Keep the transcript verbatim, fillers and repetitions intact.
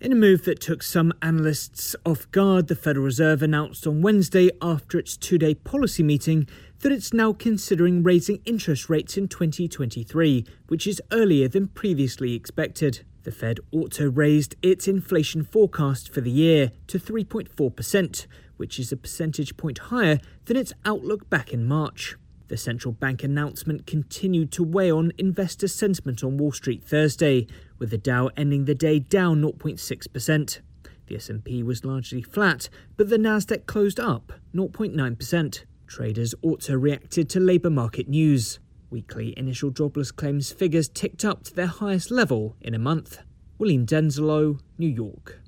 In a move that took some analysts off guard, the Federal Reserve announced on Wednesday after its two-day policy meeting that it's now considering raising interest rates in twenty twenty-three, which is earlier than previously expected. The Fed also raised its inflation forecast for the year to three point four percent, which is a percentage point higher than its outlook back in March. The central bank announcement continued to weigh on investor sentiment on Wall Street Thursday, with the Dow ending the day down zero point six percent. The S and P was largely flat, but the Nasdaq closed up zero point nine percent. Traders also reacted to labour market news. Weekly initial jobless claims figures ticked up to their highest level in a month. William Denzelo, New York.